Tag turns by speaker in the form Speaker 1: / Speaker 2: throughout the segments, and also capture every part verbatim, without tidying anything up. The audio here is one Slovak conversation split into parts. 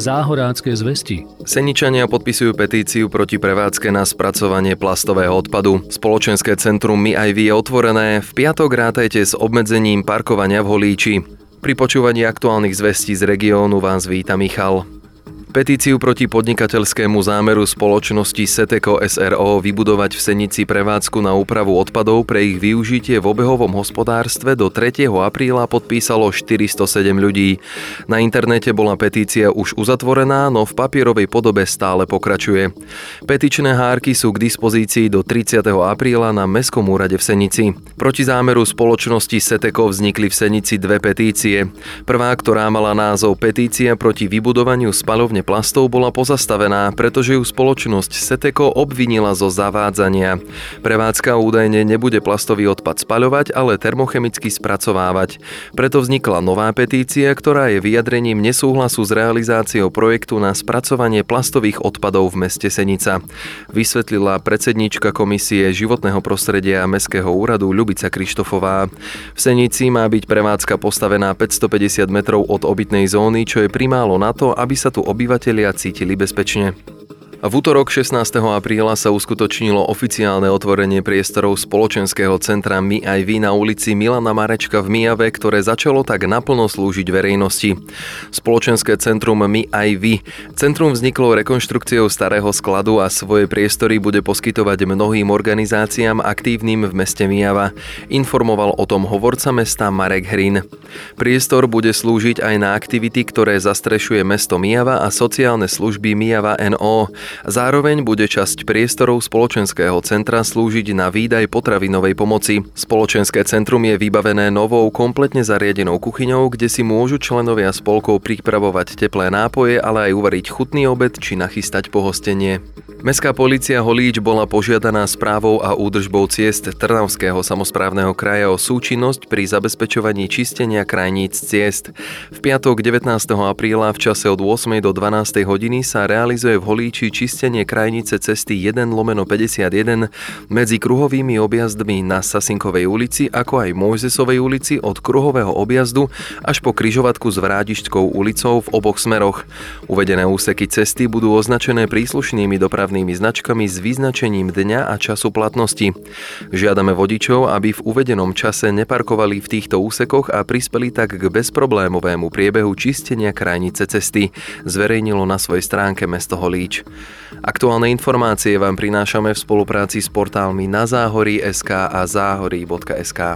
Speaker 1: Záhorácké zvesti.
Speaker 2: Seničania podpisujú petíciu proti prevádzke na spracovanie plastového odpadu. Spoločenské centrum My aj vy je otvorené. V piatok rátajte s obmedzením parkovania v Holíči. Pri počúvaní aktuálnych zvestí z regiónu vás víta Michal. Petíciu proti podnikateľskému zámeru spoločnosti Seteco es er ó vybudovať v Senici prevádzku na úpravu odpadov pre ich využitie v obehovom hospodárstve do tretieho apríla podpísalo štyristosedem ľudí. Na internete bola petícia už uzatvorená, no v papierovej podobe stále pokračuje. Petičné hárky sú k dispozícii do tridsiateho apríla na Mestskom úrade v Senici. Proti zámeru spoločnosti Seteco vznikli v Senici dve petície. Prvá, ktorá mala názov Petícia proti vybudovaniu spaľovne plastov, bola pozastavená, pretože ju spoločnosť Seteco obvinila zo zavádzania. Prevádzka údajne nebude plastový odpad spaľovať, ale termochemicky spracovávať. Preto vznikla nová petícia, ktorá je vyjadrením nesúhlasu s realizáciou projektu na spracovanie plastových odpadov v meste Senica. Vysvetlila predsedníčka Komisie životného prostredia a Mestského úradu Ľubica Krištofová. V Senici má byť prevádzka postavená päťstopäťdesiat metrov od obytnej zóny, čo je primálo na to, aby sa tu obyvatelia cítili bezpečne. V útorok šestnásteho apríla sa uskutočnilo oficiálne otvorenie priestorov spoločenského centra My aj vy na ulici Milana Marečka v Mijave, ktoré začalo tak naplno slúžiť verejnosti. Spoločenské centrum My aj vy. Centrum vzniklo rekonštrukciou starého skladu a svoje priestory bude poskytovať mnohým organizáciám aktívnym v meste Mijava. Informoval o tom hovorca mesta Marek Hrin. Priestor bude slúžiť aj na aktivity, ktoré zastrešuje mesto Mijava a sociálne služby Mijava en ó. Zároveň bude časť priestorov spoločenského centra slúžiť na výdaj potravinovej pomoci. Spoločenské centrum je vybavené novou, kompletne zariadenou kuchyňou, kde si môžu členovia spolkov pripravovať teplé nápoje, ale aj uvariť chutný obed či nachystať pohostenie. Mestská polícia Holíč bola požiadaná správou a údržbou ciest Trnavského samosprávneho kraja o súčinnosť pri zabezpečovaní čistenia krajníc ciest. V piatok devätnásteho apríla v čase od ôsmej do dvanástej hodiny sa realizuje v Holíči čistenie krajnice cesty jeden lomeno päťdesiatjeden medzi kruhovými objazdmi na Sasinkovej ulici, ako aj Mojzesovej ulici od kruhového objazdu až po križovatku s Vrádišťskou ulicou v oboch smeroch. Uvedené úseky cesty budú označené príslušnými dopravnými značkami s vyznačením dňa a času platnosti. Žiadame vodičov, aby v uvedenom čase neparkovali v týchto úsekoch a prispeli tak k bezproblémovému priebehu čistenia krajnice cesty, zverejnilo na svojej stránke mesto Holíč. Aktuálne informácie vám prinášame v spolupráci s portálmi Na záhorí bodka es ká a záhorí bodka es ká.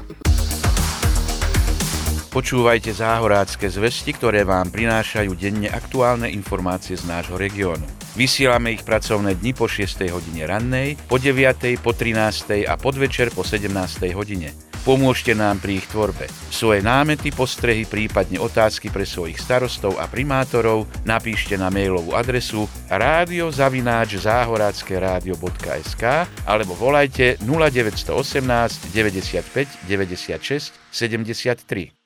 Speaker 3: Počúvajte záhorácké zvesti, ktoré vám prinášajú denne aktuálne informácie z nášho regiónu. Vysielame ich pracovné dni po šiestej hodine rannej, po deviatej, po trinástej a podvečer po sedemnástej hodine. Pomôžte nám pri ich tvorbe. Svoje námety, postrehy, prípadne otázky pre svojich starostov a primátorov napíšte na mailovú adresu rádio zavináč záhorácké rádio bodka es ká alebo volajte nula deväť jedna osem deväťdesiatpäť deväťdesiatšesť sedemdesiattri.